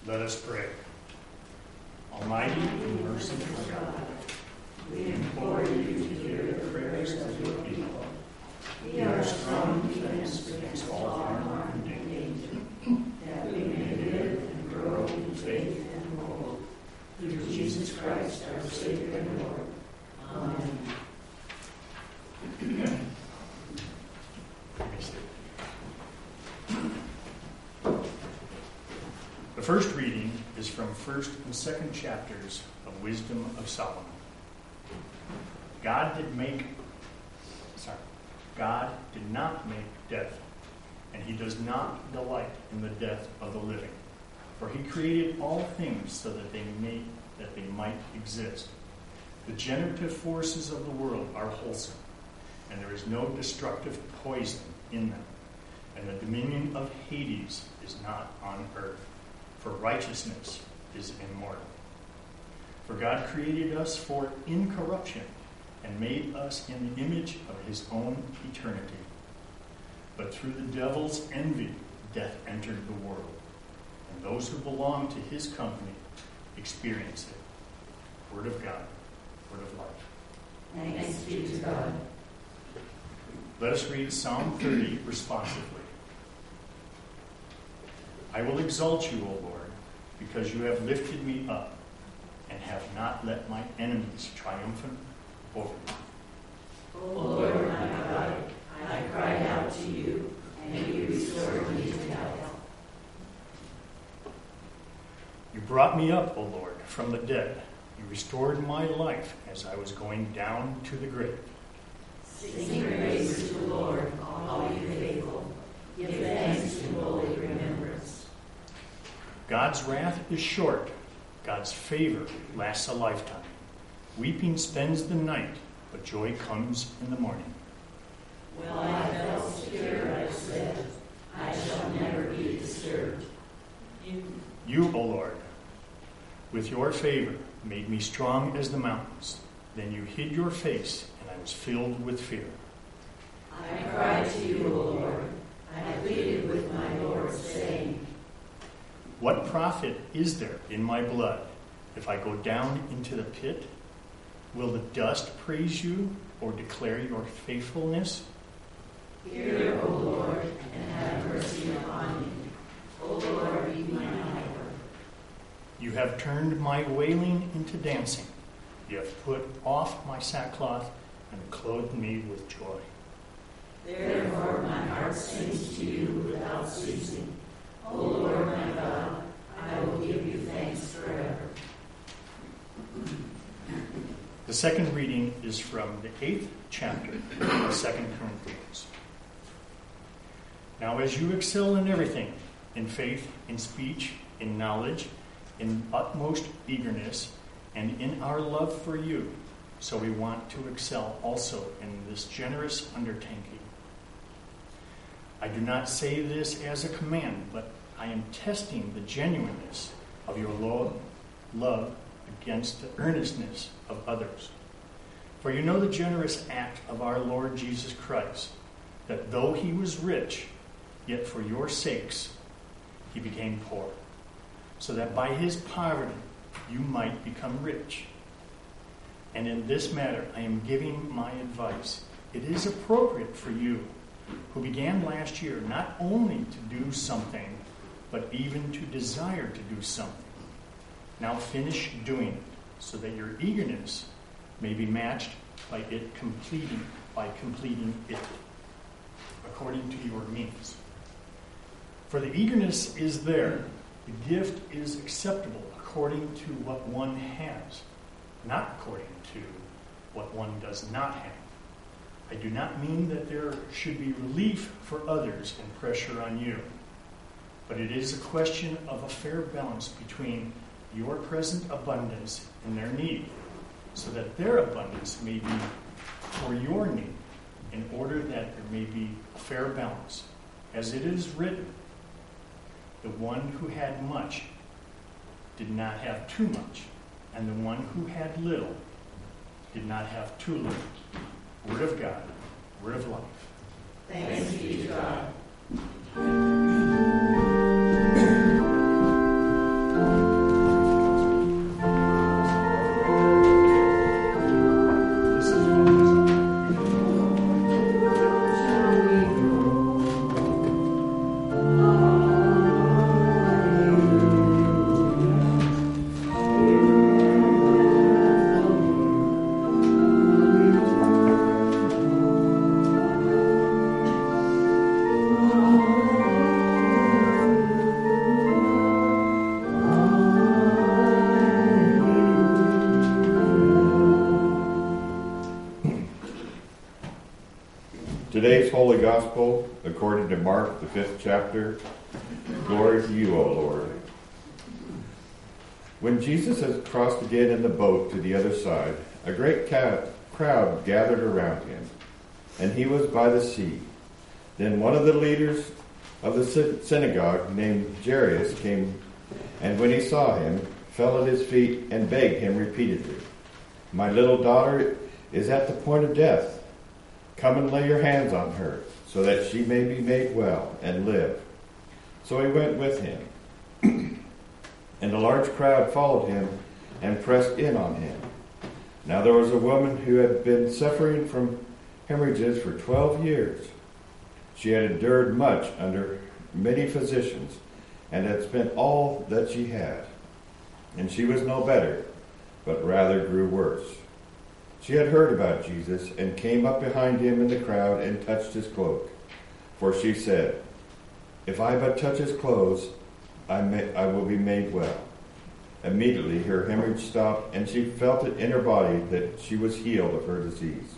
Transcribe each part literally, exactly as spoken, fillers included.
Let us pray. Almighty and merciful God, we implore you to hear the prayers of your people. Be our strong defense against all harm and danger, that we may live and grow in faith and hope. Through Jesus Christ, our Savior and Lord. Amen. The first reading is from first and second chapters of Wisdom of Solomon. God did make, sorry, God did not make death, and he does not delight in the death of the living. For he created all things so that they may, that they might exist. The generative forces of the world are wholesome, and there is no destructive poison in them. And the dominion of Hades is not on earth, for righteousness is immortal. For God created us for incorruption, and made us in the image of his own eternity. But through the devil's envy, death entered the world, and those who belong to his company experience it. Word of God, word of life. Thanks be to God. Let us read Psalm thirty responsively. I will exalt you, O Lord, because you have lifted me up and have not let my enemies triumphant over me. O Lord my God, I cried out to you, and you restored me to health. You brought me up, O Lord, from the dead. You restored my life as I was going down to the grave. Sing praise to the Lord, all you faithful. Give thanks in holy remembrance. God's wrath is short. God's favor lasts a lifetime. Weeping spends the night, but joy comes in the morning. Well, I felt secure, I said, I shall never be disturbed. You, you, O Lord, with your favor, made me strong as the mountains. Then you hid your face, and I was filled with fear. I cried to you, O Lord. I pleaded with my Lord, saying, what profit is there in my blood if I go down into the pit? Will the dust praise you or declare your faithfulness? Hear, O Lord, and have mercy upon me. O Lord, be my helper. You have turned my wailing into dancing. You have put off my sackcloth and clothed me with joy. Therefore my heart sings to you without ceasing. O Lord my God, I will give you thanks forever. The second reading is from the eighth chapter of Second Corinthians. Now as you excel in everything, in faith, in speech, in knowledge, in utmost eagerness, and in our love for you, so we want to excel also in this generous undertaking. I do not say this as a command, but I am testing the genuineness of your love against the earnestness of others. For you know the generous act of our Lord Jesus Christ, that though he was rich, yet for your sakes he became poor, so that by his poverty you might become rich. And in this matter I am giving my advice. It is appropriate for you, who began last year, not only to do something, but even to desire to do something. Now finish doing it, so that your eagerness may be matched by it completing, by completing it, according to your means. For the eagerness is there, the gift is acceptable according to what one has, not according to what one does not have. I do not mean that there should be relief for others and pressure on you, but it is a question of a fair balance between your present abundance and their need, so that their abundance may be for your need, in order that there may be a fair balance. As it is written, the one who had much did not have too much, and the one who had little did not have too little. Word of God, word of life. Thanks be to God. Today's Holy Gospel, according to Mark, the fifth chapter. Glory to you, O Lord. When Jesus had crossed again in the boat to the other side, a great crowd gathered around him, and he was by the sea. Then one of the leaders of the synagogue, named Jairus, came, and when he saw him, fell at his feet and begged him repeatedly, "My little daughter is at the point of death. Come and lay your hands on her, so that she may be made well and live." So he went with him. And a large crowd followed him and pressed in on him. Now there was a woman who had been suffering from hemorrhages for twelve years. She had endured much under many physicians, and had spent all that she had. And she was no better, but rather grew worse. She had heard about Jesus, and came up behind him in the crowd and touched his cloak. For she said, "If I but touch his clothes, I, may, I will be made well." Immediately her hemorrhage stopped, and she felt it in her body that she was healed of her disease.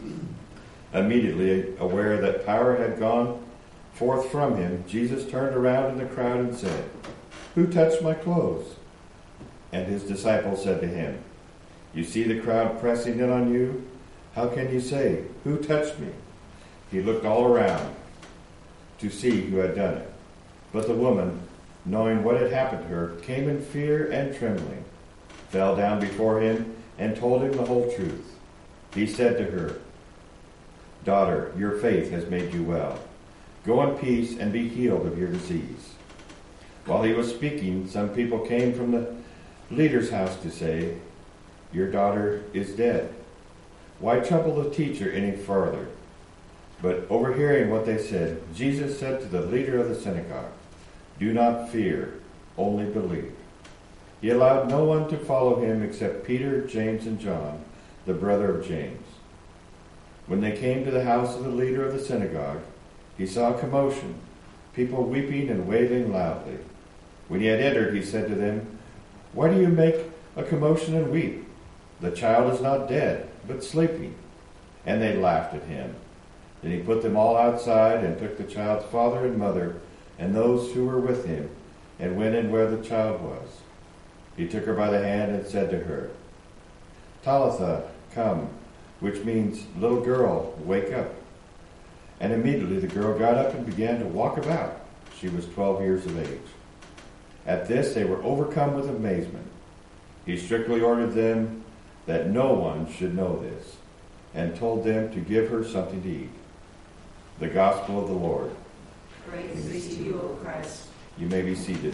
Immediately aware that power had gone forth from him, Jesus turned around in the crowd and said, "Who touched my clothes?" And his disciples said to him, "You see the crowd pressing in on you? How can you say, 'Who touched me?'" He looked all around to see who had done it. But the woman, knowing what had happened to her, came in fear and trembling, fell down before him, and told him the whole truth. He said to her, "Daughter, your faith has made you well. Go in peace and be healed of your disease." While he was speaking, some people came from the leader's house to say, "Your daughter is dead. Why trouble the teacher any further?" But overhearing what they said, Jesus said to the leader of the synagogue, "Do not fear, only believe." He allowed no one to follow him except Peter, James, and John, the brother of James. When they came to the house of the leader of the synagogue, he saw a commotion, people weeping and wailing loudly. When he had entered, he said to them, "Why do you make a commotion and weep? The child is not dead, but sleeping." And they laughed at him. Then he put them all outside and took the child's father and mother and those who were with him, and went in where the child was. He took her by the hand and said to her, "Talitha, come," which means, "Little girl, wake up." And immediately the girl got up and began to walk about. She was twelve years of age. At this they were overcome with amazement. He strictly ordered them that no one should know this, and told them to give her something to eat. The Gospel of the Lord. Praise be to you, O Christ. You may be seated.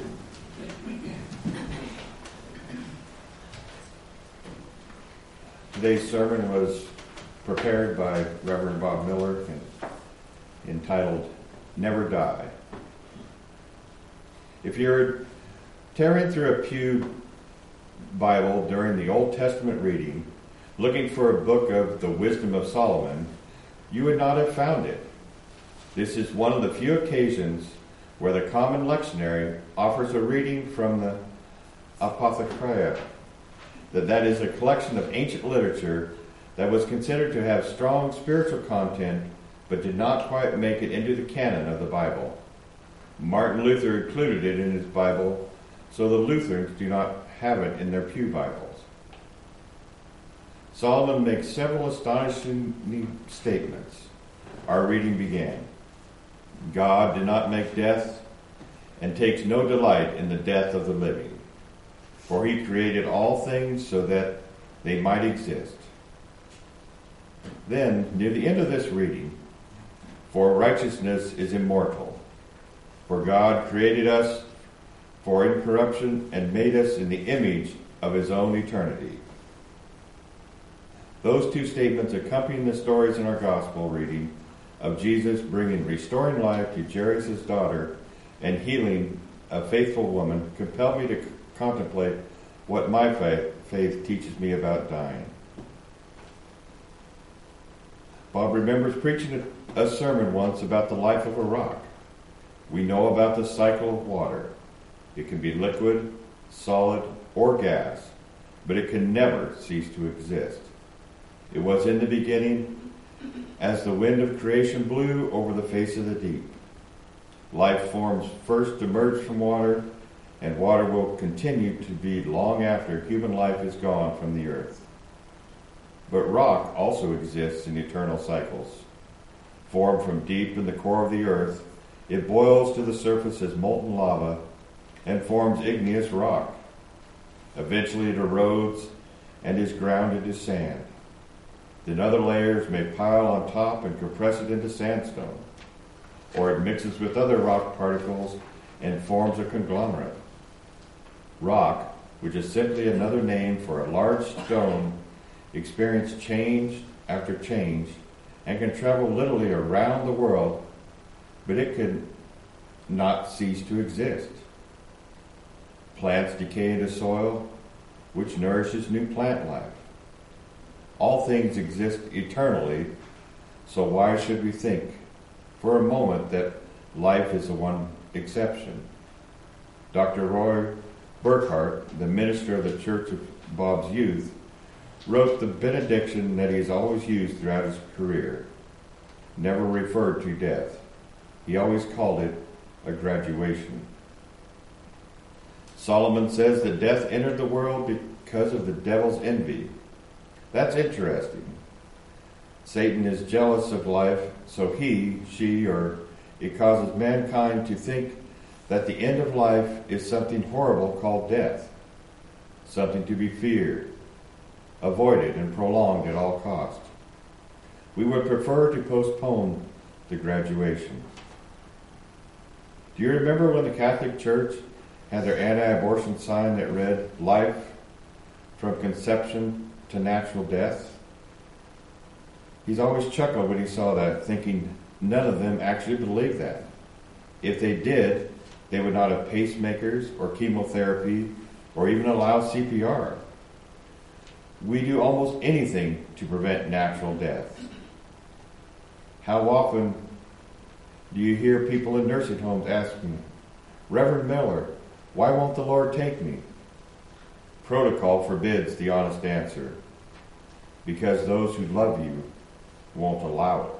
Today's sermon was prepared by Reverend Bob Miller and entitled, "Never Die." If you're tearing through a pew Bible during the Old Testament reading, looking for a book of the Wisdom of Solomon, you would not have found it. This is one of the few occasions where the Common Lectionary offers a reading from the Apothegm, that that is a collection of ancient literature that was considered to have strong spiritual content, but did not quite make it into the canon of the Bible. Martin Luther included it in his Bible, so the Lutherans do not have it in their pew Bibles. Solomon makes several astonishing statements. Our reading began. God did not make death, and takes no delight in the death of the living. For he created all things so that they might exist. Then, near the end of this reading, for righteousness is immortal. For God created us for incorruption and made us in the image of his own eternity. Those two statements accompanying the stories in our gospel reading of Jesus bringing restoring life to Jairus' daughter and healing a faithful woman compel me to c- contemplate what my faith, faith teaches me about dying. Bob remembers preaching a, a sermon once about the life of a rock. We know about the cycle of water. It can be liquid, solid, or gas, but it can never cease to exist. It was in the beginning, as the wind of creation blew over the face of the deep. Life forms first emerge from water, and water will continue to be long after human life is gone from the earth. But rock also exists in eternal cycles. Formed from deep in the core of the earth, it boils to the surface as molten lava and forms igneous rock. Eventually it erodes and is ground into sand. Then other layers may pile on top and compress it into sandstone, or it mixes with other rock particles and forms a conglomerate. Rock, which is simply another name for a large stone, experiences change after change and can travel literally around the world, but it can not cease to exist. Plants decay into soil, which nourishes new plant life. All things exist eternally, so why should we think for a moment that life is the one exception? Doctor Roy Burkhart, the minister of the Church of Bob's Youth, wrote the benediction that he's always used throughout his career. Never referred to death. He always called it a graduation. Solomon says that death entered the world because of the devil's envy. That's interesting. Satan is jealous of life, so he, she, or it causes mankind to think that the end of life is something horrible called death, something to be feared, avoided, and prolonged at all cost. We would prefer to postpone the graduation. Do you remember when the Catholic Church had their anti-abortion sign that read, "Life from conception to natural death"? He's always chuckled when he saw that, thinking none of them actually believed that. If they did, they would not have pacemakers or chemotherapy or even allow C P R. We do almost anything to prevent natural death. How often do you hear people in nursing homes asking, "Reverend Miller, why won't the Lord take me?" Protocol forbids the honest answer, because those who love you won't allow it.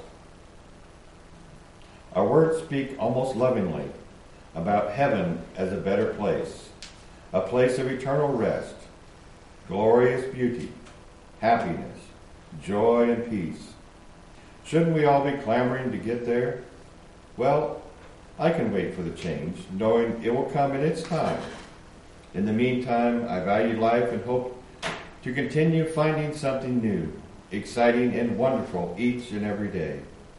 Our words speak almost lovingly about heaven as a better place, a place of eternal rest, glorious beauty, happiness, joy, and peace. Shouldn't we all be clamoring to get there? Well, I can wait for the change, knowing it will come in its time. In the meantime, I value life and hope to continue finding something new, exciting, and wonderful each and every day.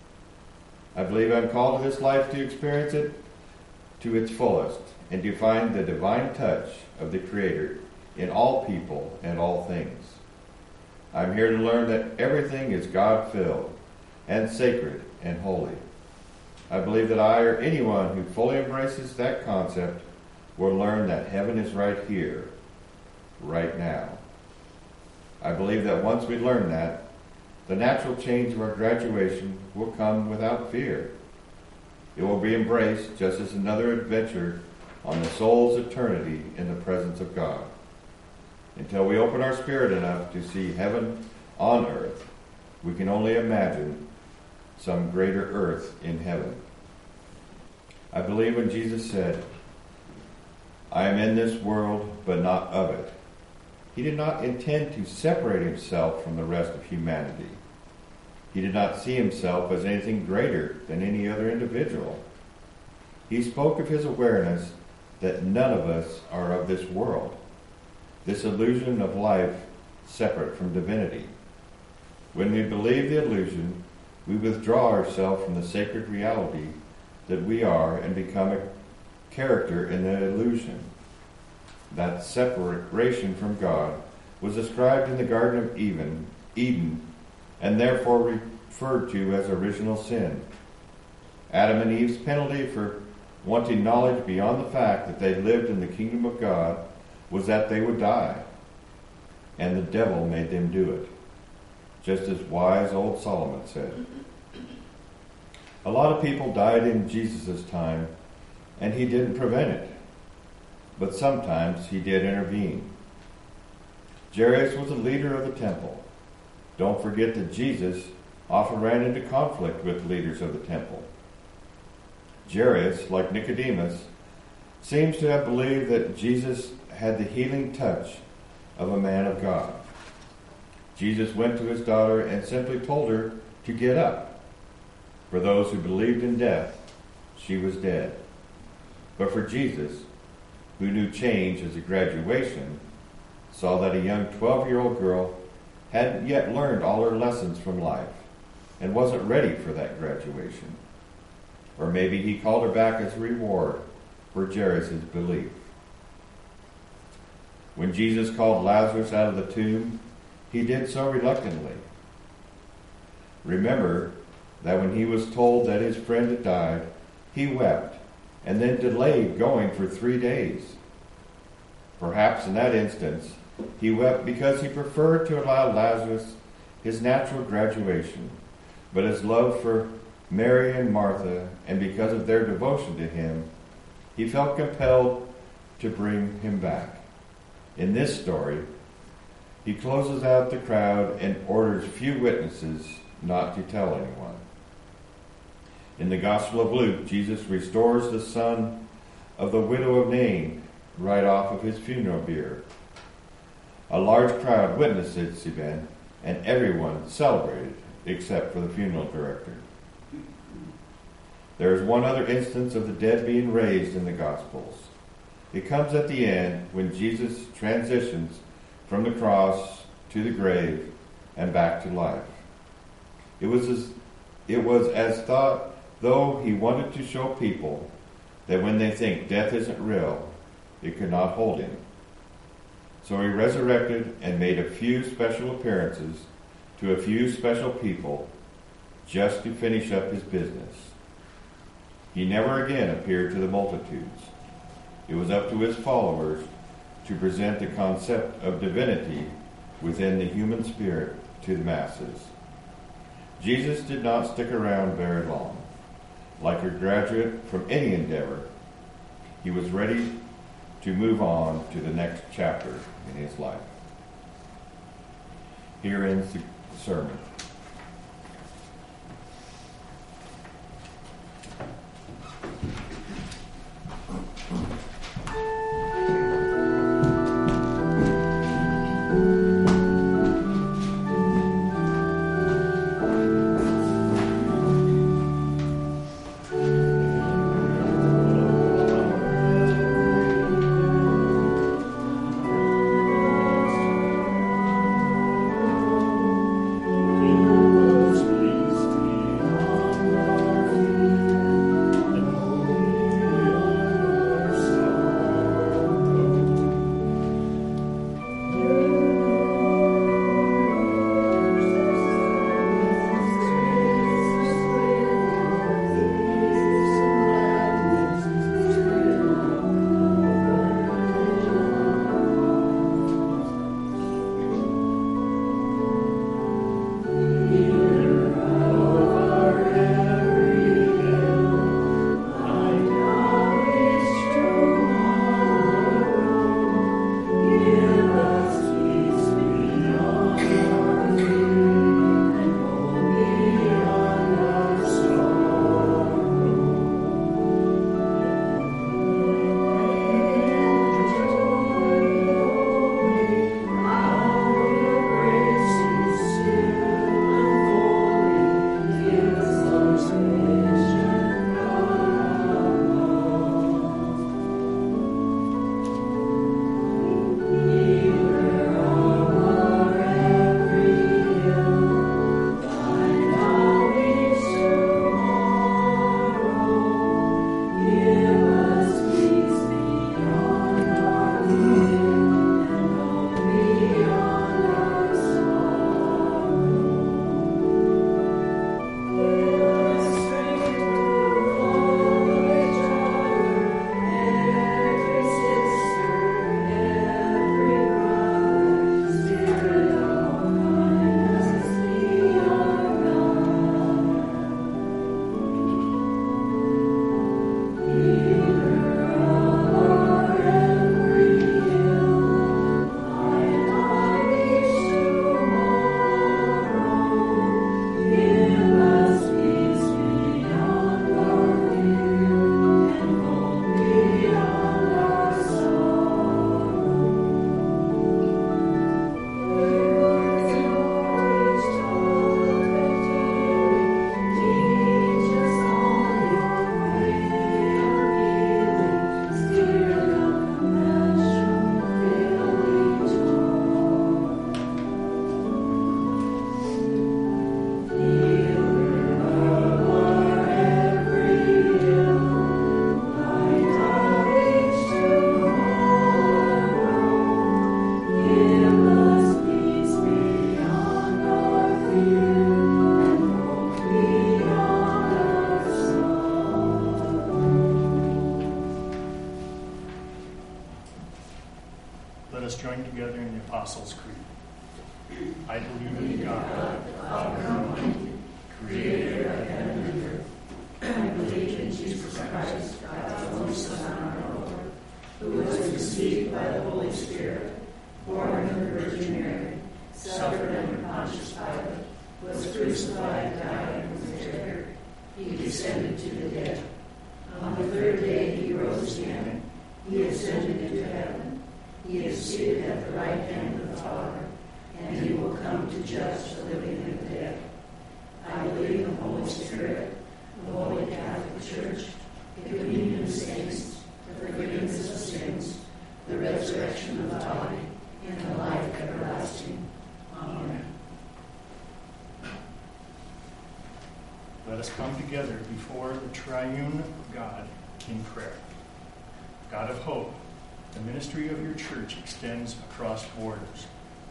I believe I'm called to this life to experience it to its fullest and to find the divine touch of the Creator in all people and all things. I'm here to learn that everything is God-filled and sacred and holy. I believe that I, or anyone who fully embraces that concept, will learn that heaven is right here, right now. I believe that once we learn that, the natural change of our graduation will come without fear. It will be embraced just as another adventure on the soul's eternity in the presence of God. Until we open our spirit enough to see heaven on earth, we can only imagine some greater earth in heaven. I believe when Jesus said, "I am in this world, but not of it," he did not intend to separate himself from the rest of humanity. He did not see himself as anything greater than any other individual. He spoke of his awareness that none of us are of this world, this illusion of life separate from divinity. When we believe the illusion, we withdraw ourselves from the sacred reality that we are and become a character in the illusion. That separation from God was described in the Garden of Eden, Eden, and therefore referred to as original sin. Adam and Eve's penalty for wanting knowledge beyond the fact that they lived in the kingdom of God was that they would die, and the devil made them do it, just as wise old Solomon said. A lot of people died in Jesus' time, and he didn't prevent it. But sometimes he did intervene. Jairus was the leader of the temple. Don't forget that Jesus often ran into conflict with leaders of the temple. Jairus, like Nicodemus, seems to have believed that Jesus had the healing touch of a man of God. Jesus went to his daughter and simply told her to get up. For those who believed in death, she was dead. But for Jesus, who knew change as a graduation, saw that a young twelve-year-old girl hadn't yet learned all her lessons from life and wasn't ready for that graduation. Or maybe he called her back as a reward for Jairus' belief. When Jesus called Lazarus out of the tomb, he did so reluctantly. Remember that when he was told that his friend had died, he wept and then delayed going for three days. Perhaps in that instance, he wept because he preferred to allow Lazarus his natural graduation, but his love for Mary and Martha, and because of their devotion to him, he felt compelled to bring him back. In this story, he closes out the crowd and orders few witnesses not to tell anyone. In the Gospel of Luke, Jesus restores the son of the widow of Nain right off of his funeral bier. A large crowd witnessed this event, and everyone celebrated except for the funeral director. There is one other instance of the dead being raised in the Gospels. It comes at the end when Jesus transitions from the cross to the grave and back to life. It was as, it was as thought, though he wanted to show people that when they think death isn't real, it could not hold him. So he resurrected and made a few special appearances to a few special people just to finish up his business. He never again appeared to the multitudes. It was up to his followers to present the concept of divinity within the human spirit to the masses. Jesus did not stick around very long. Like a graduate from any endeavor, he was ready to move on to the next chapter in his life. Here ends the sermon. Amen. Let us join together in the Apostles' Creed. I believe in God, the Father Almighty, creator of heaven and earth. I believe in Jesus Christ, God's only Son, our Lord, who was conceived by the Holy Spirit, born of the Virgin Mary, suffered under Pontius Pilate, was crucified, died, and was buried. He descended to the dead. On the third day he rose again. He ascended into heaven. He is seated at the right hand of the Father, and he will come to judge the living and the dead. I believe in the Holy Spirit, the Holy Catholic Church, the communion of saints, the forgiveness of sins, the resurrection of the body, and the life everlasting. Amen. Let us come together before the triune God in prayer. God of hope, the ministry of your church extends across borders,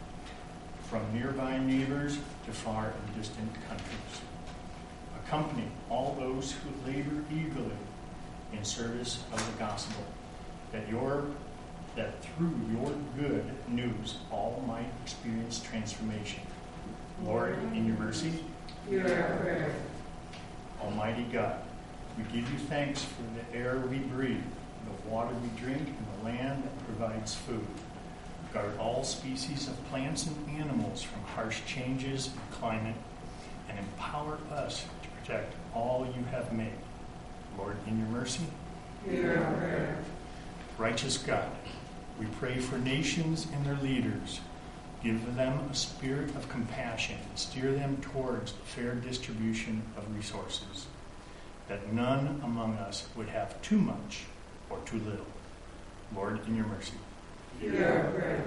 from nearby neighbors to far and distant countries. Accompany all those who labor eagerly in service of the gospel, that your that through your good news all might experience transformation. Lord, in your mercy, hear our prayer. Almighty God, we give you thanks for the air we breathe, the water we drink, and the land that provides food. Guard all species of plants and animals from harsh changes in climate, and empower us to protect all you have made. Lord, in your mercy, hear our prayer. Righteous God, we pray for nations and their leaders. Give them a spirit of compassion and steer them towards the fair distribution of resources, that none among us would have too much or too little. Lord, in your mercy, hear our prayer.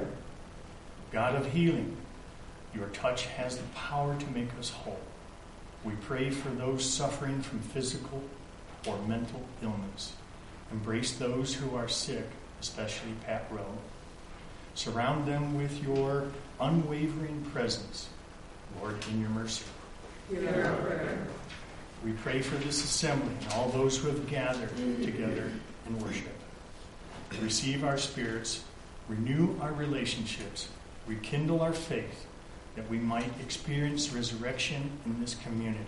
God of healing, your touch has the power to make us whole. We pray for those suffering from physical or mental illness. Embrace those who are sick, especially Pat Rowe. Surround them with your unwavering presence. Lord, in your mercy, hear our prayer. We pray for this assembly and all those who have gathered together in worship. Receive our spirits, renew our relationships, rekindle our faith, that we might experience resurrection in this community.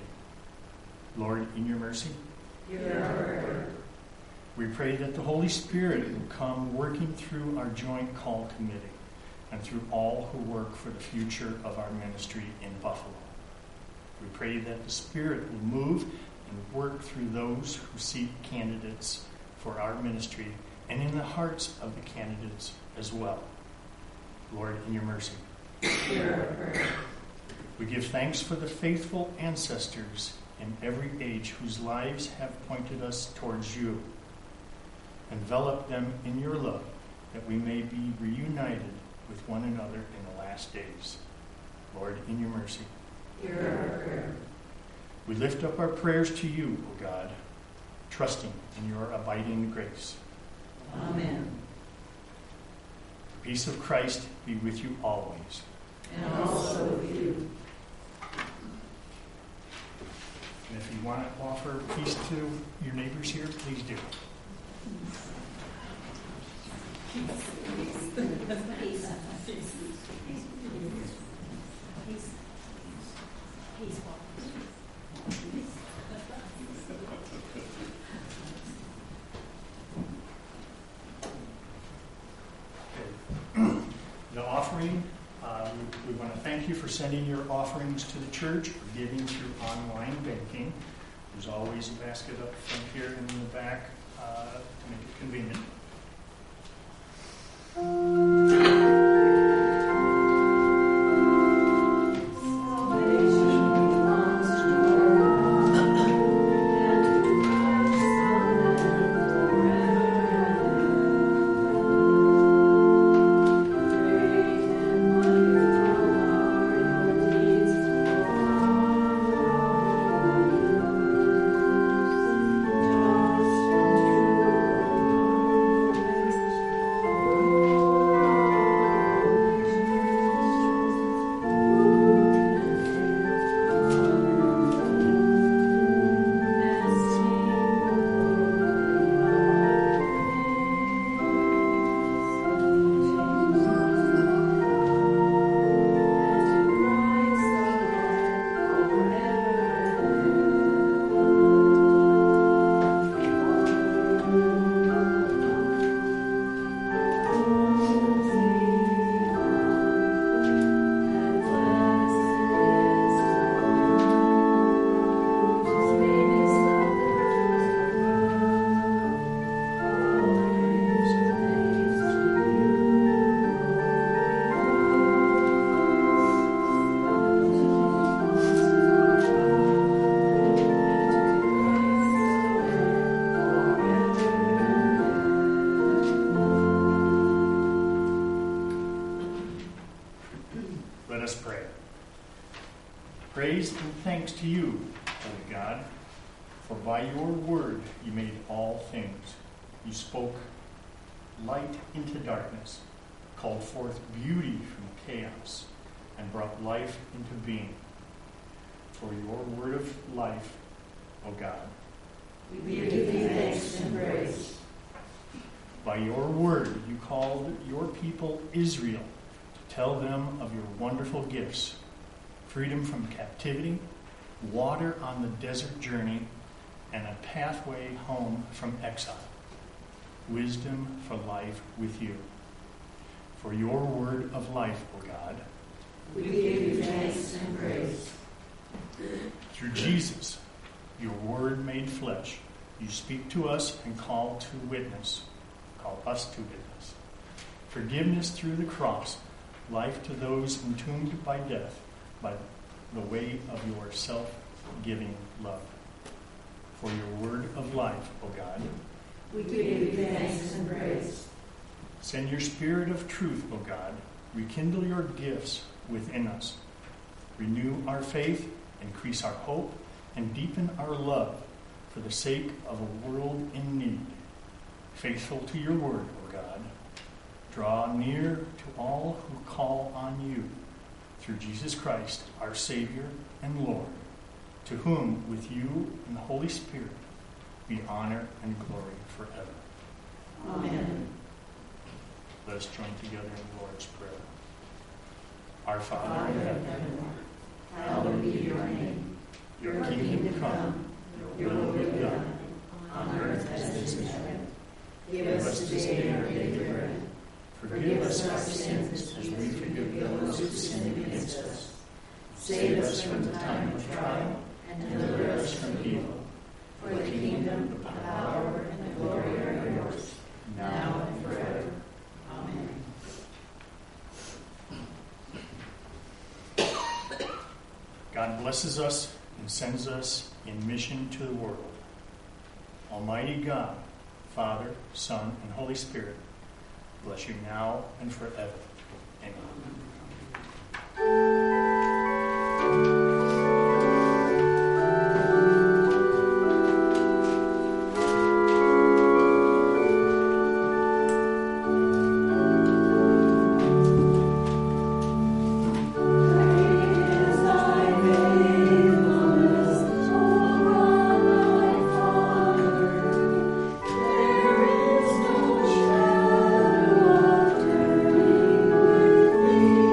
Lord, in your mercy, hear our prayer. We pray that the Holy Spirit will come working through our joint call committee and through all who work for the future of our ministry in Buffalo. We pray that the Spirit will move and work through those who seek candidates for our ministry and in the hearts of the candidates as well. Lord, in your mercy, hear our prayer. We give thanks for the faithful ancestors in every age whose lives have pointed us towards you. Envelop them in your love, that we may be reunited with one another in the last days. Lord, in your mercy, hear our prayer. We lift up our prayers to you, O God, trusting in your abiding grace. Amen. The peace of Christ be with you always. And also with you. And if you want to offer peace to your neighbors here, please do. Peace. Peace. Peace. Peace. Peace. Peace. The offering, uh, we, we want to thank you for sending your offerings to the church, for giving through online banking. There's always a basket up front here and in the back uh, to make it convenient. Praise and thanks to you, Holy God, for by your word you made all things. You spoke light into darkness, called forth beauty from chaos, and brought life into being. For your word of life, O God. We give you thanks and praise. By your word you called your people Israel to tell them of your wonderful gifts, freedom from captivity, water on the desert journey, and a pathway home from exile, wisdom for life with you. For your word of life, O God. We give you thanks and praise. Through Jesus, your word made flesh, you speak to us and call to witness, call us to witness. Forgiveness through the cross, life to those entombed by death, by the way of your self-giving love. For your word of life, O God. We give you thanks and praise. Send your spirit of truth, O God. Rekindle your gifts within us. Renew our faith, increase our hope, and deepen our love for the sake of a world in need. Faithful to your word, O God. Draw near to all who call on you through Jesus Christ, our Savior and Lord, to whom, with you and the Holy Spirit, be honor and glory forever. Amen. Let us join together in the Lord's Prayer. Our Father Father in in heaven, heaven, hallowed be your name. your kingdom come, your will be done, on earth as it is in heaven. Give us today our daily bread. forgive us our sins as we forgive those who sin against us. Save us from the time of trial and deliver us from evil. For the kingdom, the power, and the glory are yours, now and forever. Amen. God blesses us and sends us in mission to the world. Almighty God, Father, Son, and Holy Spirit, bless you now and forever. Amen. Thank you.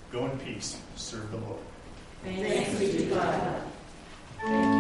Go in peace. Serve the Lord. Thanks be to God. Thank you.